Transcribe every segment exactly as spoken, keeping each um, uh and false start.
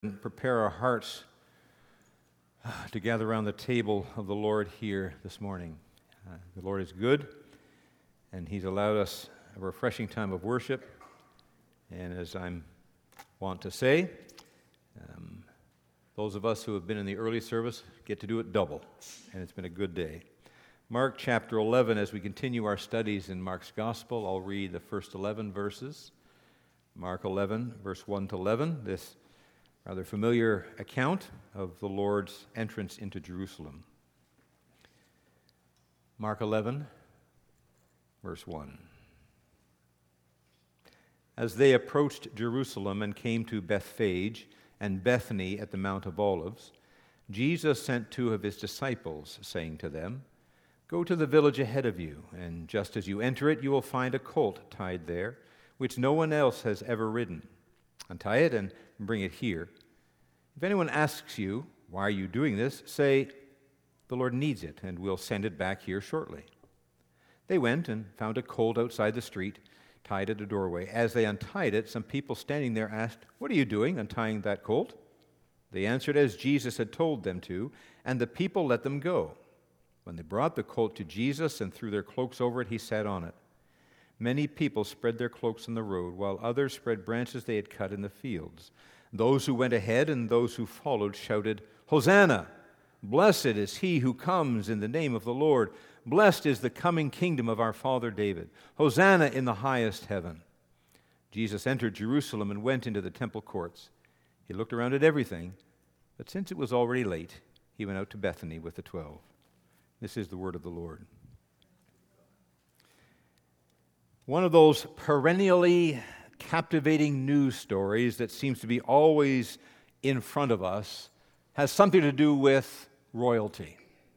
and prepare our hearts to gather around the table of the Lord here this morning. Uh, the Lord is good, and He's allowed us a refreshing time of worship. And as I'm wont to say, um, those of us who have been in the early service get to do it double, and it's been a good day. Mark chapter eleven, as we continue our studies in Mark's Gospel, I'll read the first eleven verses. Mark eleven, verse one to eleven, this rather familiar account of the Lord's entrance into Jerusalem. Mark eleven, verse one. As they approached Jerusalem and came to Bethphage and Bethany at the Mount of Olives, Jesus sent two of his disciples, saying to them, "Go to the village ahead of you, and just as you enter it, you will find a colt tied there, which no one else has ever ridden. Untie it and bring it here. If anyone asks you, 'Why are you doing this?' say, 'The Lord needs it, and we'll send it back here shortly.'" They went and found a colt outside the street, tied at a doorway. As they untied it, some people standing there asked, "What are you doing, untying that colt?" They answered as Jesus had told them to, and the people let them go. When they brought the colt to Jesus and threw their cloaks over it, he sat on it. Many people spread their cloaks on the road, while others spread branches they had cut in the fields. Those who went ahead and those who followed shouted, "Hosanna! Blessed is he who comes in the name of the Lord. Blessed is the coming kingdom of our father David. Hosanna in the highest heaven." Jesus entered Jerusalem and went into the temple courts. He looked around at everything, but since it was already late, he went out to Bethany with the twelve. This is the word of the Lord. One of those perennially captivating news stories that seems to be always in front of us has something to do with royalty.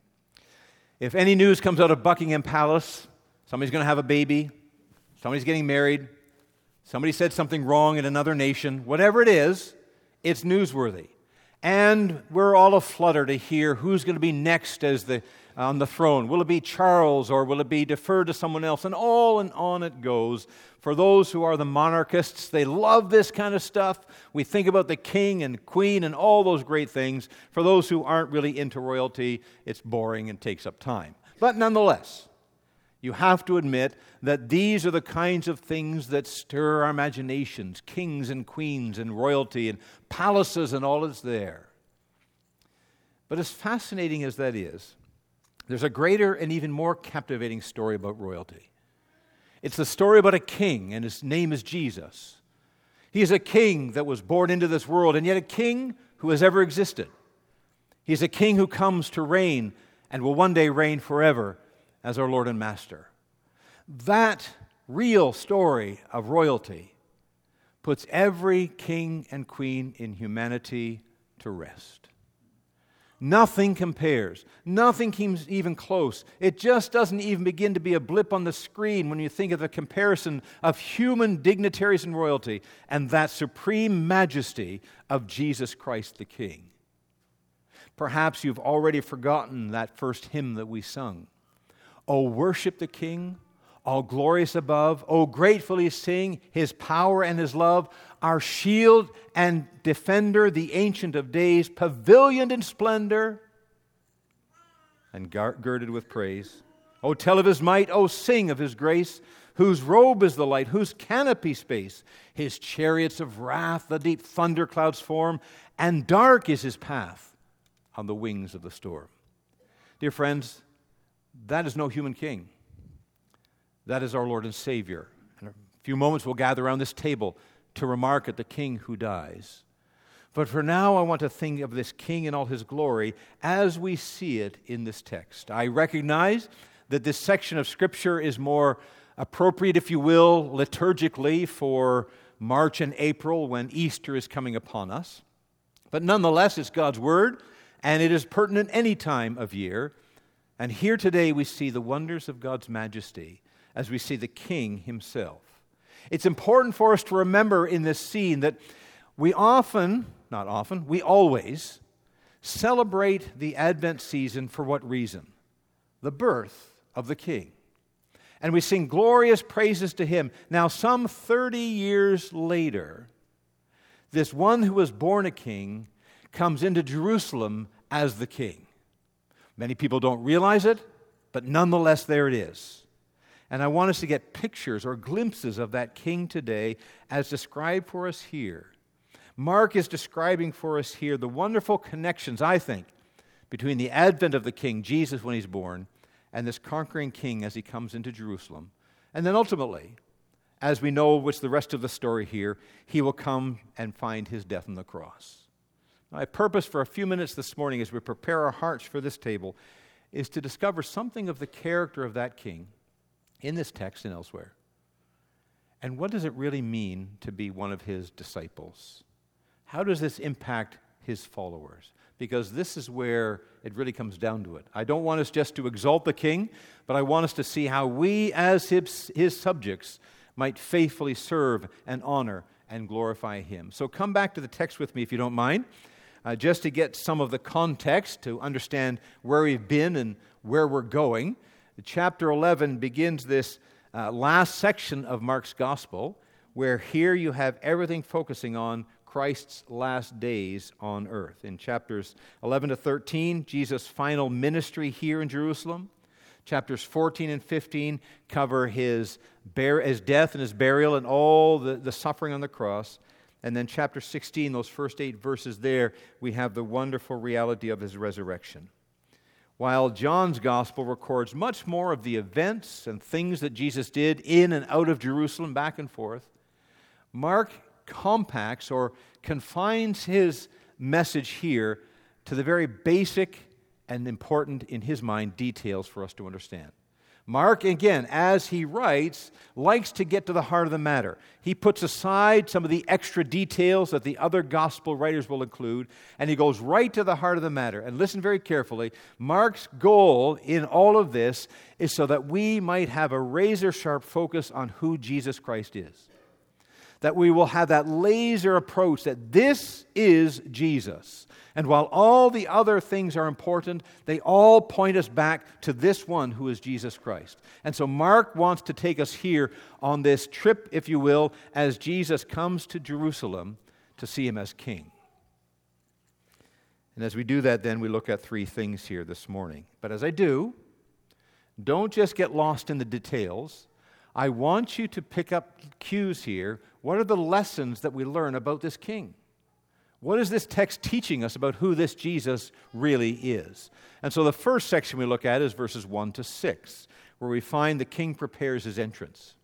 If any news comes out of Buckingham Palace, somebody's going to have a baby, somebody's getting married, somebody said something wrong in another nation, whatever it is, it's newsworthy. And we're all aflutter to hear who's going to be next as the on the throne. Will it be Charles, or will it be deferred to someone else? And all and on it goes. For those who are the monarchists, they love this kind of stuff. We think about the king and queen and all those great things. For those who aren't really into royalty, it's boring and takes up time. But nonetheless, you have to admit that these are the kinds of things that stir our imaginations. Kings and queens and royalty and palaces and all that's there. But as fascinating as that is, there's a greater and even more captivating story about royalty. It's the story about a king, and his name is Jesus. He is a king that was born into this world, and yet a king who has ever existed. He's a king who comes to reign and will one day reign forever as our Lord and Master. That real story of royalty puts every king and queen in humanity to rest. Nothing compares. Nothing comes even close. It just doesn't even begin to be a blip on the screen when you think of the comparison of human dignitaries and royalty and that supreme majesty of Jesus Christ the King. Perhaps you've already forgotten that first hymn that we sung. "O worship the King, all glorious above. O gratefully sing His power and His love. Our shield and defender, the Ancient of Days, pavilioned in splendor and girded with praise. O tell of His might, O sing of His grace, whose robe is the light, whose canopy space. His chariots of wrath the deep thunderclouds form, and dark is His path on the wings of the storm." Dear friends, that is no human king. That is our Lord and Savior. In a few moments we'll gather around this table to remark at the King who dies. But for now I want to think of this King in all His glory as we see it in this text. I recognize that this section of Scripture is more appropriate, if you will, liturgically for March and April when Easter is coming upon us. But nonetheless, it's God's Word, and it is pertinent any time of year. And here today we see the wonders of God's majesty as we see the King Himself. It's important for us to remember in this scene that we often, not often, we always celebrate the Advent season for what reason? The birth of the King. And we sing glorious praises to Him. Now, some thirty years later, this one who was born a king comes into Jerusalem as the king. Many people don't realize it, but nonetheless, there it is. And I want us to get pictures or glimpses of that king today as described for us here. Mark is describing for us here the wonderful connections, I think, between the advent of the king, Jesus, when he's born, and this conquering king as he comes into Jerusalem. And then ultimately, as we know what's the rest of the story here, he will come and find his death on the cross. My purpose for a few minutes this morning as we prepare our hearts for this table is to discover something of the character of that king in this text and elsewhere. And what does it really mean to be one of his disciples? How does this impact his followers? Because this is where it really comes down to it. I don't want us just to exalt the king, but I want us to see how we as his, his subjects might faithfully serve and honor and glorify him. So come back to the text with me if you don't mind. Uh, just to get some of the context, to understand where we've been and where we're going. Chapter eleven begins this uh, last section of Mark's gospel, where here you have everything focusing on Christ's last days on earth. In chapters eleven to thirteen, Jesus' final ministry here in Jerusalem. Chapters fourteen and fifteen cover his, bar- his death and his burial and all the, the suffering on the cross. And then chapter sixteen, those first eight verses there, we have the wonderful reality of his resurrection. While John's gospel records much more of the events and things that Jesus did in and out of Jerusalem, back and forth, Mark compacts or confines his message here to the very basic and important, in his mind, details for us to understand. Mark, again, as he writes, likes to get to the heart of the matter. He puts aside some of the extra details that the other gospel writers will include, and he goes right to the heart of the matter. And listen very carefully. Mark's goal in all of this is so that we might have a razor-sharp focus on who Jesus Christ is. That we will have that laser approach that this is Jesus. And while all the other things are important, they all point us back to this one who is Jesus Christ. And so Mark wants to take us here on this trip, if you will, as Jesus comes to Jerusalem to see him as king. And as we do that, then we look at three things here this morning. But as I do, don't just get lost in the details. I want you to pick up cues here. What are the lessons that we learn about this king? What is this text teaching us about who this Jesus really is? And so the first section we look at is verses one to six, where we find the king prepares his entrance.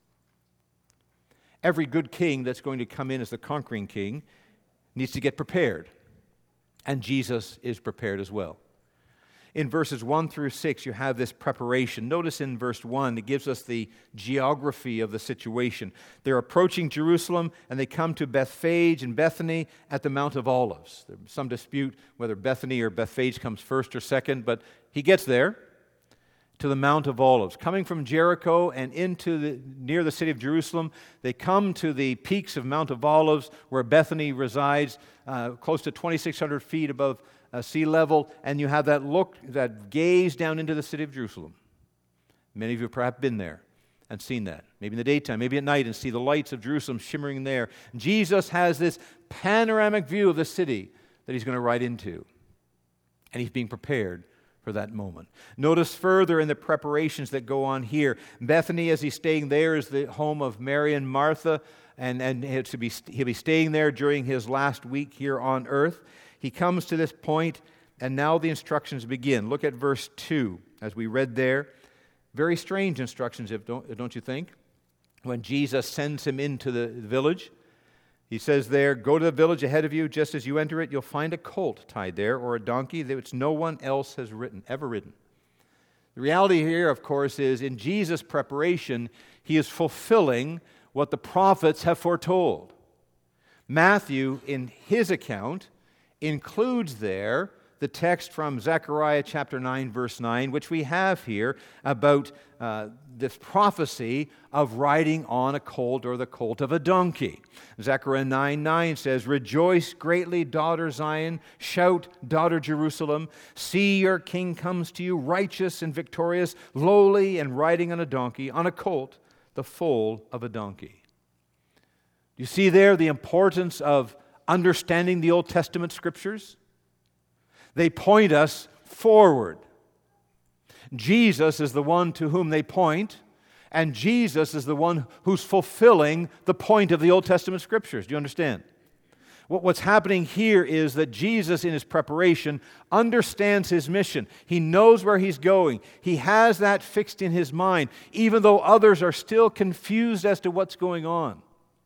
Every good king that's going to come in as the conquering king needs to get prepared, and Jesus is prepared as well. In verses one through six, you have this preparation. Notice in verse one, it gives us the geography of the situation. They're approaching Jerusalem, and they come to Bethphage and Bethany at the Mount of Olives. There's some dispute whether Bethany or Bethphage comes first or second, but he gets there to the Mount of Olives. Coming from Jericho and into the, near the city of Jerusalem, they come to the peaks of Mount of Olives, where Bethany resides, uh, close to twenty-six hundred feet above Uh, sea level, and you have that look, that gaze down into the city of Jerusalem. Many of you have perhaps been there and seen that. Maybe in the daytime, maybe at night, and see the lights of Jerusalem shimmering there. Jesus has this panoramic view of the city that he's going to ride into, and he's being prepared for that moment. Notice further in the preparations that go on here, Bethany, as he's staying there, is the home of Mary and Martha, and, and he'll be, he'll be staying there during his last week here on earth. He comes to this point, and now the instructions begin. Look at verse two, as we read there. Very strange instructions, if don't, don't you think? When Jesus sends him into the village, he says there, "Go to the village ahead of you. Just as you enter it, you'll find a colt tied there, or a donkey that which no one else has ridden, ever ridden." The reality here, of course, is in Jesus' preparation, he is fulfilling what the prophets have foretold. Matthew, in his account, includes there the text from Zechariah chapter nine, verse nine, which we have here about uh, this prophecy of riding on a colt or the colt of a donkey. Zechariah nine nine says, "Rejoice greatly, daughter Zion. Shout, daughter Jerusalem. See, your king comes to you, righteous and victorious, lowly and riding on a donkey, on a colt, the foal of a donkey." You see there the importance of understanding the Old Testament scriptures. They point us forward. Jesus is the one to whom they point, and Jesus is the one who's fulfilling the point of the Old Testament scriptures. Do you understand? What's happening here is that Jesus, in his preparation, understands his mission. He knows where he's going. He has that fixed in his mind, even though others are still confused as to what's going on.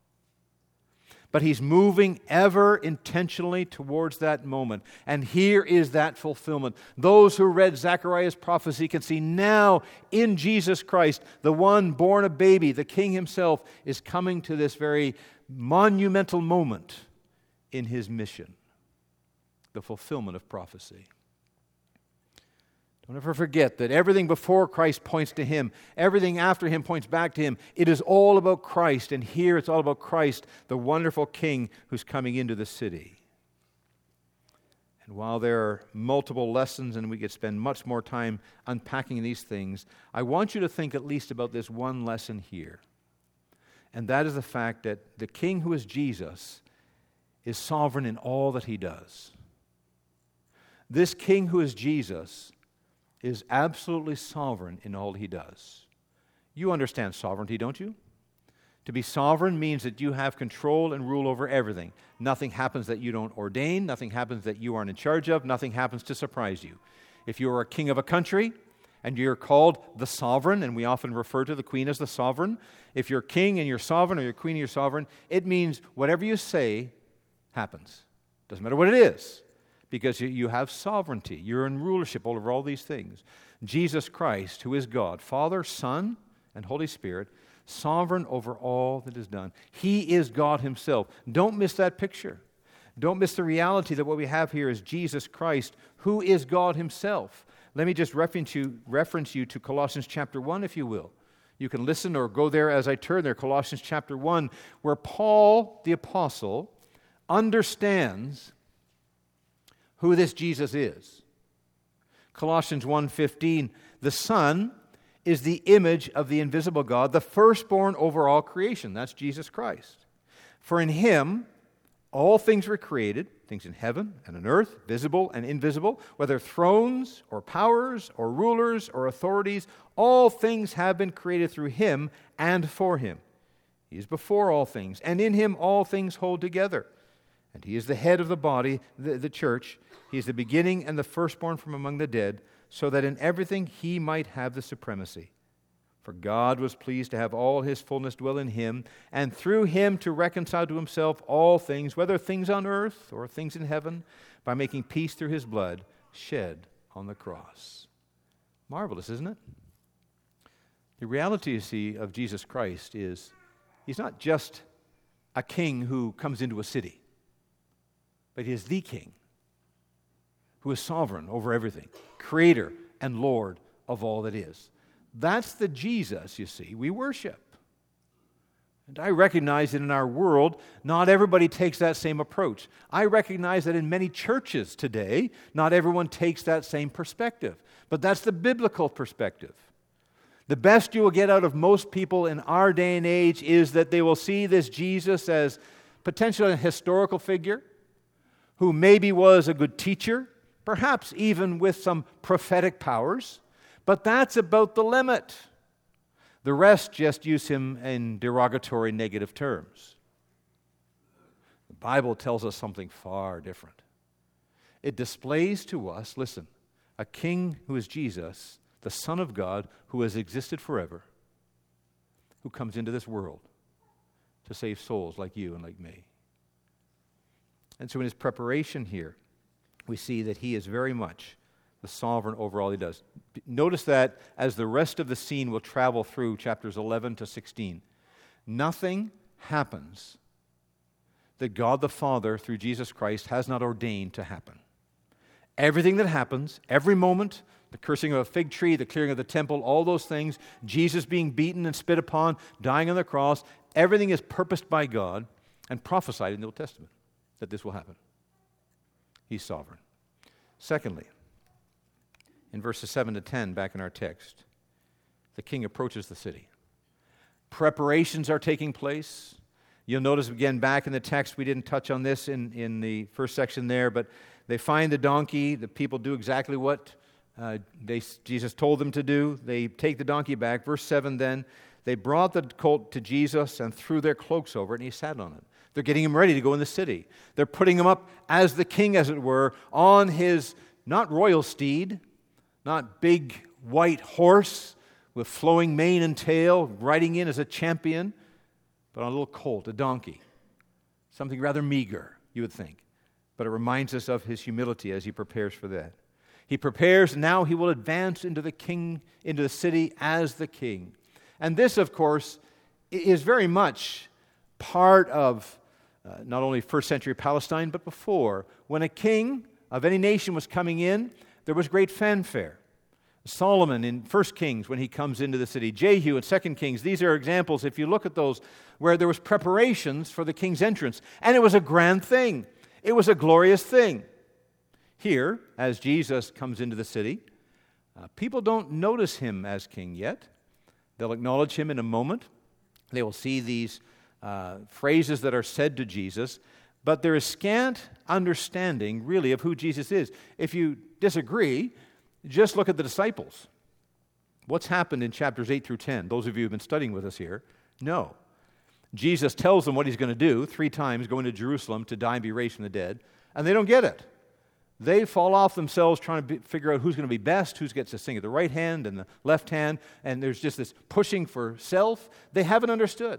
But he's moving ever intentionally towards that moment. And here is that fulfillment. Those who read Zechariah's prophecy can see now in Jesus Christ, the one born a baby, the King himself, is coming to this very monumental moment in his mission, the fulfillment of prophecy. Don't ever forget that everything before Christ points to him. Everything after him points back to him. It is all about Christ, and here it's all about Christ, the wonderful King who's coming into the city. And while there are multiple lessons, and we could spend much more time unpacking these things, I want you to think at least about this one lesson here. And that is the fact that the King who is Jesus is sovereign in all that he does. This King who is Jesus is absolutely sovereign in all he does. You understand sovereignty, don't you? To be sovereign means that you have control and rule over everything. Nothing happens that you don't ordain. Nothing happens that you aren't in charge of. Nothing happens to surprise you. If you are a king of a country and you're called the sovereign, and we often refer to the queen as the sovereign, if you're king and you're sovereign, or you're queen and you're sovereign, it means whatever you say happens. Doesn't matter what it is. Because you have sovereignty. You're in rulership over all these things. Jesus Christ, who is God, Father, Son, and Holy Spirit, sovereign over all that is done. He is God himself. Don't miss that picture. Don't miss the reality that what we have here is Jesus Christ, who is God himself. Let me just reference you, reference you to Colossians chapter one, if you will. You can listen or go there as I turn there, Colossians chapter one, where Paul, the apostle, understands who this Jesus is. Colossians one fifteen, the Son is the image of the invisible God, the firstborn over all creation. That's Jesus Christ. For in him all things were created, things in heaven and on earth, visible and invisible, whether thrones or powers or rulers or authorities, all things have been created through him and for him. He is before all things, and in him all things hold together. And he is the head of the body, the, the church. He is the beginning and the firstborn from among the dead, so that in everything he might have the supremacy. For God was pleased to have all his fullness dwell in him, and through him to reconcile to himself all things, whether things on earth or things in heaven, by making peace through his blood shed on the cross. Marvelous, isn't it? The reality, you see, of Jesus Christ is he's not just a king who comes into a city, but he is the King who is sovereign over everything, creator and Lord of all that is. That's the Jesus, you see, we worship. And I recognize that in our world, not everybody takes that same approach. I recognize that in many churches today, not everyone takes that same perspective. But that's the biblical perspective. The best you will get out of most people in our day and age is that they will see this Jesus as potentially a historical figure, who maybe was a good teacher, perhaps even with some prophetic powers, but that's about the limit. The rest just use him in derogatory, negative terms. The Bible tells us something far different. It displays to us, listen, a king who is Jesus, the Son of God, who has existed forever, who comes into this world to save souls like you and like me. And so in his preparation here, we see that he is very much the sovereign over all he does. Notice that as the rest of the scene will travel through chapters eleven to sixteen, nothing happens that God the Father, through Jesus Christ, has not ordained to happen. Everything that happens, every moment, the cursing of a fig tree, the clearing of the temple, all those things, Jesus being beaten and spit upon, dying on the cross, everything is purposed by God and prophesied in the Old Testament that this will happen. He's sovereign. Secondly, in verses seven to ten, back in our text, the king approaches the city. Preparations are taking place. You'll notice again back in the text, we didn't touch on this in, in the first section there, but they find the donkey. The people do exactly what uh, they, Jesus told them to do. They take the donkey back. Verse seven then, they brought the colt to Jesus and threw their cloaks over it, and he sat on it. They're getting him ready to go in the city. They're putting him up as the king, as it were, on his, not royal steed, not big white horse with flowing mane and tail, riding in as a champion, but on a little colt, a donkey. Something rather meager, you would think. But it reminds us of his humility as he prepares for that. He prepares, and now he will advance into the king, into the city as the king. And this, of course, is very much part of uh, not only first century Palestine, but before. When a king of any nation was coming in, there was great fanfare. Solomon in First Kings, when he comes into the city. Jehu in Second Kings. These are examples, if you look at those, where there was preparations for the king's entrance. And it was a grand thing. It was a glorious thing. Here, as Jesus comes into the city, uh, people don't notice him as king yet. They'll acknowledge him in a moment. They will see these uh, phrases that are said to Jesus, but there is scant understanding, really, of who Jesus is. If you disagree, just look at the disciples. What's happened in chapters eight through ten? Those of you who have been studying with us here know. Jesus tells them what he's going to do three times, go into Jerusalem to die and be raised from the dead, and they don't get it. They fall off themselves trying to be, figure out who's going to be best, who gets to sing at the right hand and the left hand, and there's just this pushing for self. They haven't understood.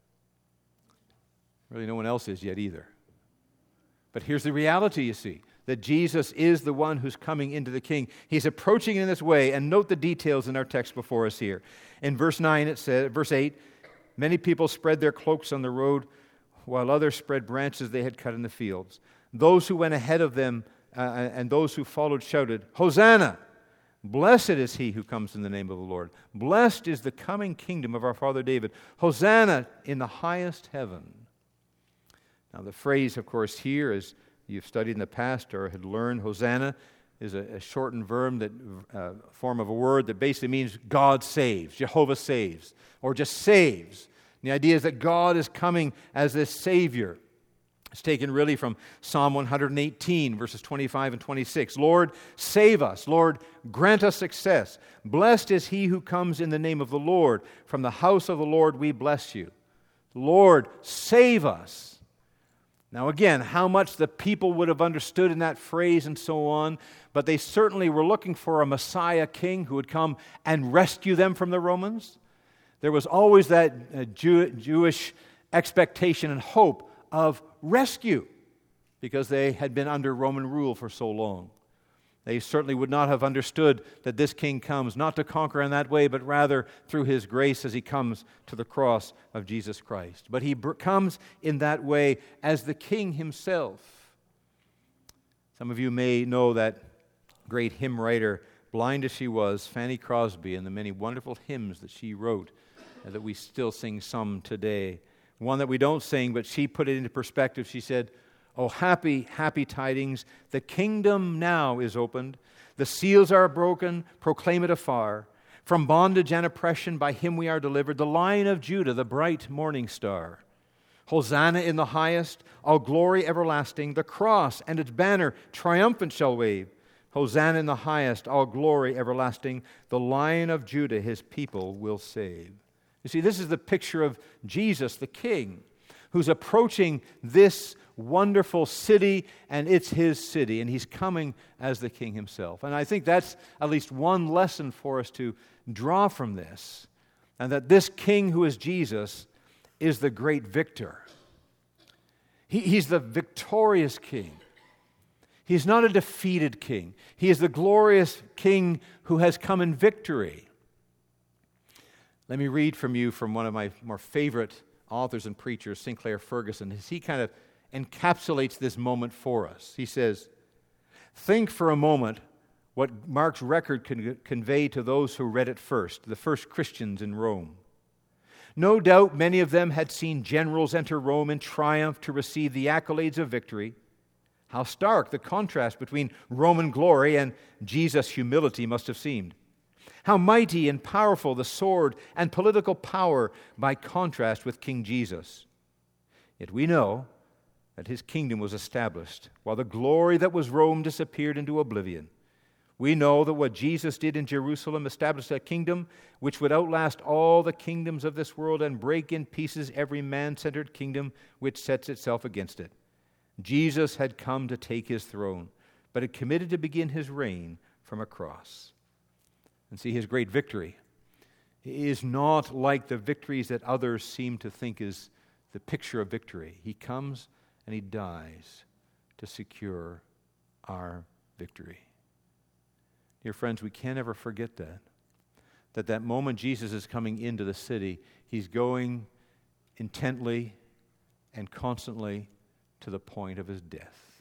Really, no one else is yet either. But here's the reality, you see, that Jesus is the one who's coming into the king. He's approaching in this way, and note the details in our text before us here. In verse nine, it says, verse eight, many people spread their cloaks on the road, while others spread branches they had cut in the fields. Those who went ahead of them uh, and those who followed shouted, Hosanna! Blessed is he who comes in the name of the Lord. Blessed is the coming kingdom of our father David. Hosanna in the highest heaven. Now the phrase, of course, here, as you've studied in the past or had learned, Hosanna is a, a shortened verb, that uh, form of a word that basically means God saves, Jehovah saves, or just saves. And the idea is that God is coming as this Savior. It's taken really from Psalm one hundred eighteen, verses twenty-five and twenty-six. Lord, save us. Lord, grant us success. Blessed is he who comes in the name of the Lord. From the house of the Lord we bless you. Lord, save us. Now again, how much the people would have understood in that phrase and so on, but they certainly were looking for a Messiah king who would come and rescue them from the Romans. There was always that uh, Jew- Jewish expectation and hope of rescue because they had been under Roman rule for so long. They certainly would not have understood that this king comes not to conquer in that way, but rather through his grace as he comes to the cross of Jesus Christ. But he br- comes in that way as the king himself. Some of you may know that great hymn writer, blind as she was, Fanny Crosby, and the many wonderful hymns that she wrote uh, that we still sing some today. One that we don't sing, but she put it into perspective. She said, oh, happy, happy tidings, the kingdom now is opened. The seals are broken, proclaim it afar. From bondage and oppression by him we are delivered, the Lion of Judah, the bright morning star. Hosanna in the highest, all glory everlasting, the cross and its banner triumphant shall wave. Hosanna in the highest, all glory everlasting, the Lion of Judah his people will save. You see, this is the picture of Jesus, the King, who's approaching this wonderful city, and it's his city, and he's coming as the King himself. And I think that's at least one lesson for us to draw from this, and that this King who is Jesus is the great victor. He, he's the victorious King. He's not a defeated King. He is the glorious King who has come in victory. Let me read from you from one of my more favorite authors and preachers, Sinclair Ferguson, as he kind of encapsulates this moment for us. He says, think for a moment what Mark's record can convey to those who read it first, the first Christians in Rome. No doubt many of them had seen generals enter Rome in triumph to receive the accolades of victory. How stark the contrast between Roman glory and Jesus' humility must have seemed. How mighty and powerful the sword and political power by contrast with King Jesus. Yet we know that his kingdom was established while the glory that was Rome disappeared into oblivion. We know that what Jesus did in Jerusalem established a kingdom which would outlast all the kingdoms of this world and break in pieces every man-centered kingdom which sets itself against it. Jesus had come to take his throne, but had committed to begin his reign from a cross. And see, his great victory is not like the victories that others seem to think is the picture of victory. He comes and he dies to secure our victory. Dear friends, we can't ever forget that. That that moment Jesus is coming into the city, he's going intently and constantly to the point of his death.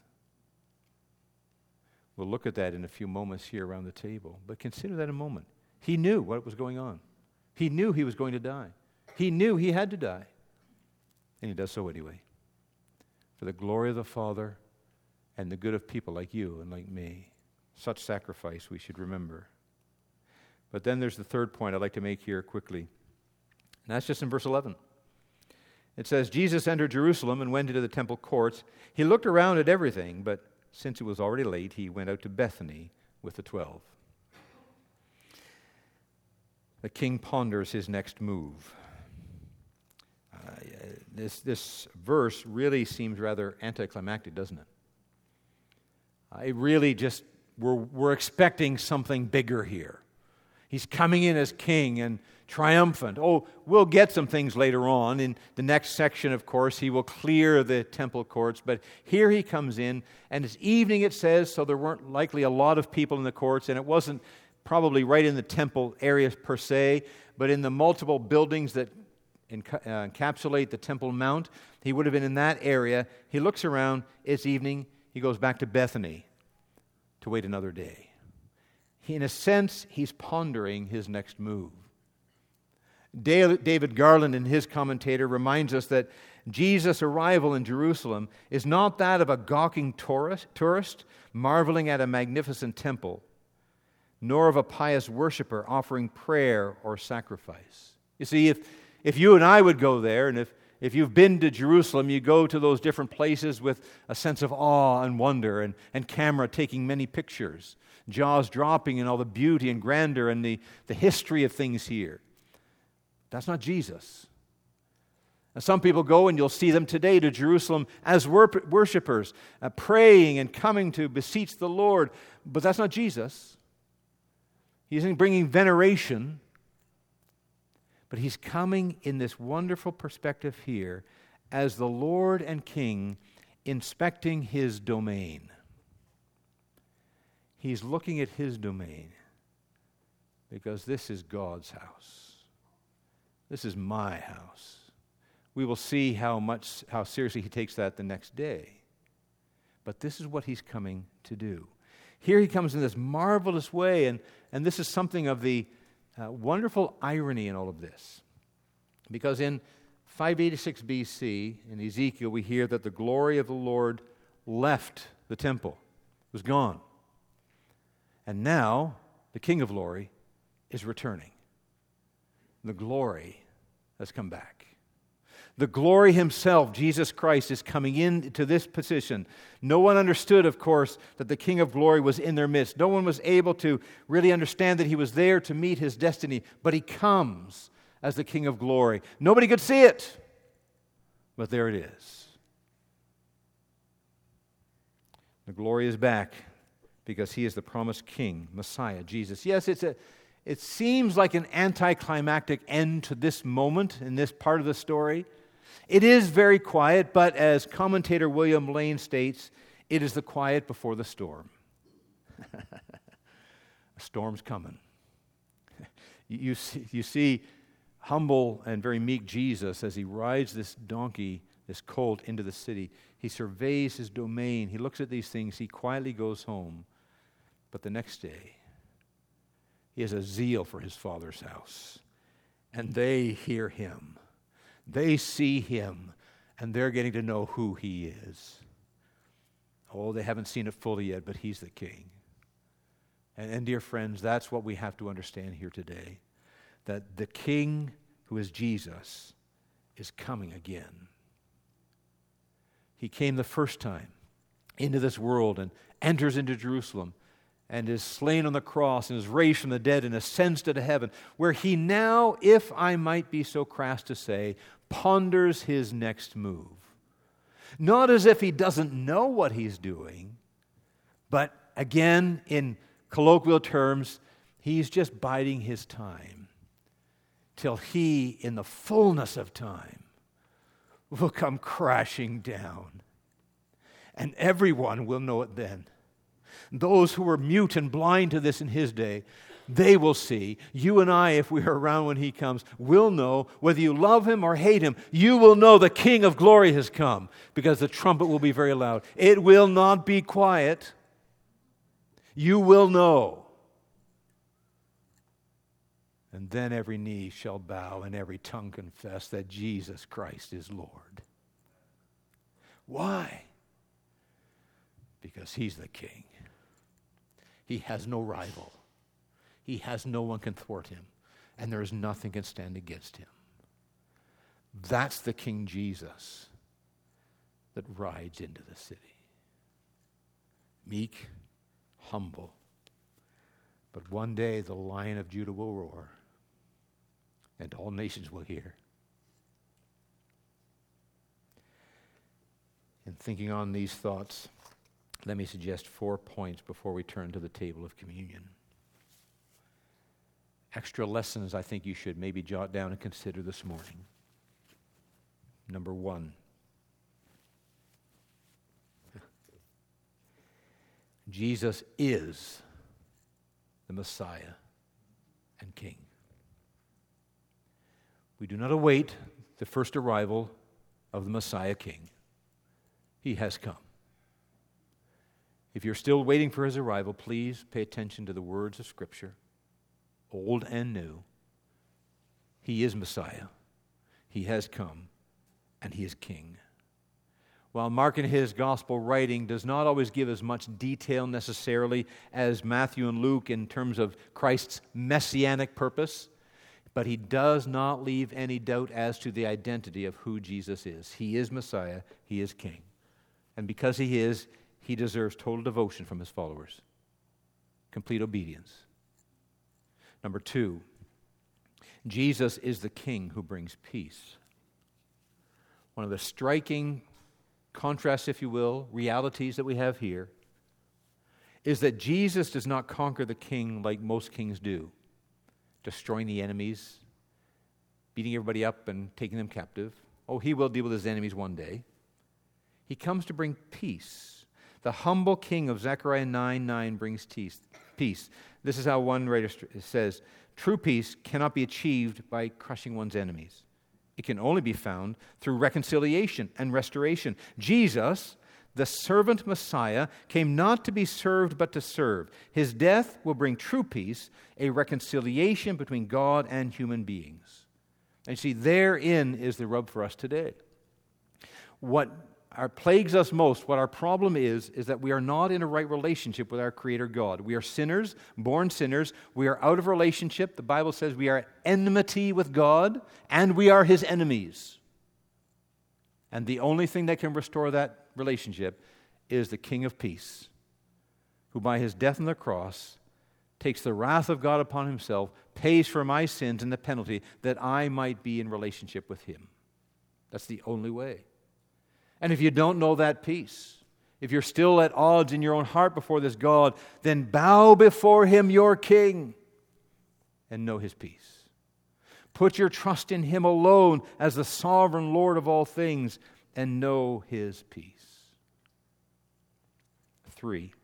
We'll look at that in a few moments here around the table. But consider that a moment. He knew what was going on. He knew he was going to die. He knew he had to die. And he does so anyway. For the glory of the Father and the good of people like you and like me. Such sacrifice we should remember. But then there's the third point I'd like to make here quickly. And that's just in verse eleven. It says, Jesus entered Jerusalem and went into the temple courts. He looked around at everything, but since it was already late, he went out to Bethany with the twelve. The king ponders his next move. Uh, this, this verse really seems rather anticlimactic, doesn't it? Uh, it really just We're, we're expecting something bigger here. He's coming in as king and triumphant. Oh, we'll get some things later on. In the next section, of course, he will clear the temple courts. But here he comes in, and it's evening, it says, so there weren't likely a lot of people in the courts, and it wasn't probably right in the temple area per se, but in the multiple buildings that enca- uh, encapsulate the Temple Mount. He would have been in that area. He looks around. It's evening. He goes back to Bethany to wait another day. He, in a sense, he's pondering his next move. David Garland, in his commentator, reminds us that Jesus' arrival in Jerusalem is not that of a gawking tourist, tourist marveling at a magnificent temple, nor of a pious worshiper offering prayer or sacrifice. You see, if, if you and I would go there, and if If you've been to Jerusalem, you go to those different places with a sense of awe and wonder, and, and camera taking many pictures, jaws dropping in all the beauty and grandeur and the, the history of things here. That's not Jesus. And some people go, and you'll see them today, to Jerusalem as wor- worshipers, uh, praying and coming to beseech the Lord. But that's not Jesus. He isn't bringing veneration. But he's coming in this wonderful perspective here as the Lord and King inspecting his domain. He's looking at his domain because this is God's house. This is my house. We will see how much, how seriously he takes that the next day. But this is what he's coming to do. Here he comes in this marvelous way, and, and this is something of the Uh, wonderful irony in all of this. Because in five eighty-six B C, in Ezekiel, we hear that the glory of the Lord left the temple, was gone. And now, the King of glory is returning. The glory has come back. The glory himself, Jesus Christ, is coming into this position. No one understood, of course, that the King of glory was in their midst. No one was able to really understand that he was there to meet his destiny. But he comes as the King of glory. Nobody could see it, but there it is. The glory is back because he is the promised King, Messiah, Jesus. Yes, it's a, it seems like an anticlimactic end to this moment in this part of the story. It is very quiet, but as commentator William Lane states, it is the quiet before the storm. A storm's coming. You see, you see humble and very meek Jesus as he rides this donkey, this colt, into the city. He surveys his domain. He looks at these things. He quietly goes home. But the next day, he has a zeal for his Father's house. And they hear him. They see him. And they're getting to know who he is. Oh, they haven't seen it fully yet, but he's the King. And, and dear friends, that's what we have to understand here today. That the King, who is Jesus, is coming again. He came the first time into this world and enters into Jerusalem and is slain on the cross and is raised from the dead and ascends to heaven, where he now, if I might be so crass to say, ponders his next move. Not as if he doesn't know what he's doing, but again, in colloquial terms, he's just biding his time till he, in the fullness of time, will come crashing down. And everyone will know it then. Those who were mute and blind to this in his day, they will see. You and I, if we are around when he comes, will know, whether you love him or hate him, you will know the King of glory has come, because the trumpet will be very loud. It will not be quiet. You will know. And then every knee shall bow and every tongue confess that Jesus Christ is Lord. Why? Because he's the King. He has no rival. He has no one can thwart him. And there is nothing can stand against him. That's the King Jesus that rides into the city. Meek, humble. But one day the Lion of Judah will roar, and all nations will hear. In thinking on these thoughts, let me suggest four points before we turn to the table of communion. Extra lessons I think you should maybe jot down and consider this morning. Number one, Jesus is the Messiah and King. We do not await the first arrival of the Messiah King. He has come. If you're still waiting for his arrival, please pay attention to the words of Scripture, old and new. He is Messiah. He has come, and he is King. While Mark in his gospel writing does not always give as much detail necessarily as Matthew and Luke in terms of Christ's messianic purpose, but he does not leave any doubt as to the identity of who Jesus is. He is Messiah. He is King. And because he is, he deserves total devotion from his followers. Complete obedience. Number two, Jesus is the King who brings peace. One of the striking contrasts, if you will, realities that we have here is that Jesus does not conquer the king like most kings do, destroying the enemies, beating everybody up and taking them captive. Oh, he will deal with his enemies one day. He comes to bring peace. The humble king of Zechariah nine nine brings peace. This is how one writer says, true peace cannot be achieved by crushing one's enemies. It can only be found through reconciliation and restoration. Jesus, the servant Messiah, came not to be served but to serve. His death will bring true peace, a reconciliation between God and human beings. And you see, therein is the rub for us today. What our plagues us most, what our problem is, is that we are not in a right relationship with our Creator God. We are sinners, born sinners. We are out of relationship. The Bible says we are at enmity with God, and we are his enemies. And the only thing that can restore that relationship is the King of Peace, who by his death on the cross takes the wrath of God upon himself, pays for my sins and the penalty that I might be in relationship with him. That's the only way. And if you don't know that peace, if you're still at odds in your own heart before this God, then bow before him, your King, and know his peace. Put your trust in him alone as the sovereign Lord of all things, and know his peace. Three,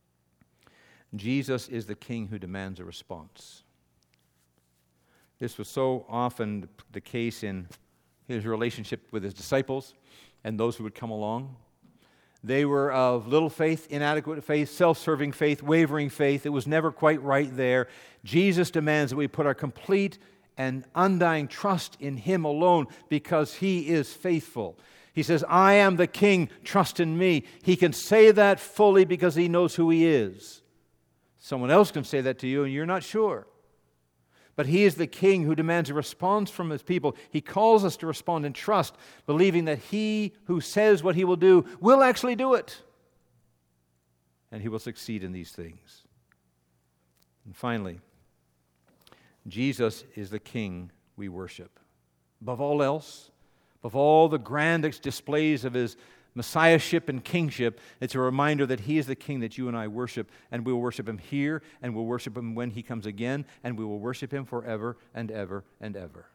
Jesus is the King who demands a response. This was so often the case in his relationship with his disciples and those who would come along. They were of little faith, inadequate faith, self-serving faith, wavering faith. It was never quite right there. Jesus demands that we put our complete and undying trust in him alone because he is faithful. He says, I am the King, trust in me. He can say that fully because he knows who he is. Someone else can say that to you and you're not sure. But he is the king who demands a response from his people. He calls us to respond in trust, believing that he who says what he will do will actually do it. And he will succeed in these things. And finally, Jesus is the king we worship. Above all else, above all the grand displays of his messiahship and kingship, it's a reminder that he is the king that you and I worship, and we will worship him here, and we'll worship him when he comes again, and we will worship him forever and ever and ever.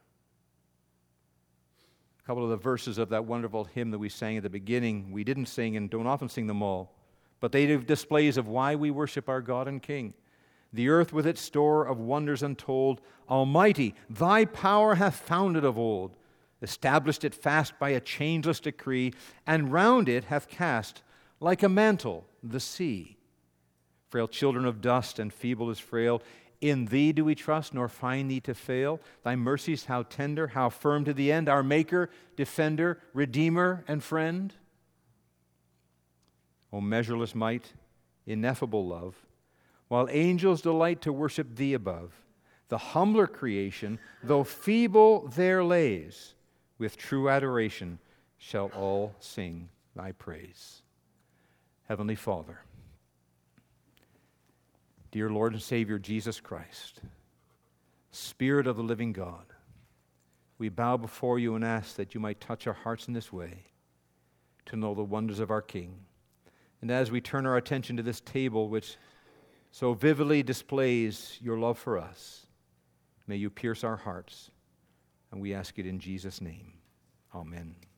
A couple of the verses of that wonderful hymn that we sang at the beginning, we didn't sing and don't often sing them all, but they give displays of why we worship our God and King. The earth with its store of wonders untold, Almighty, thy power hath founded of old, established it fast by a changeless decree, and round it hath cast, like a mantle, the sea. Frail children of dust and feeble as frail, in thee do we trust, nor find thee to fail. Thy mercies how tender, how firm to the end, our Maker, Defender, Redeemer, and Friend. O measureless might, ineffable love, while angels delight to worship thee above, the humbler creation, though feeble there lays, with true adoration shall all sing thy praise. Heavenly Father, dear Lord and Savior Jesus Christ, Spirit of the living God, we bow before you and ask that you might touch our hearts in this way to know the wonders of our King. And as we turn our attention to this table which so vividly displays your love for us, may you pierce our hearts. And we ask it in Jesus' name. Amen.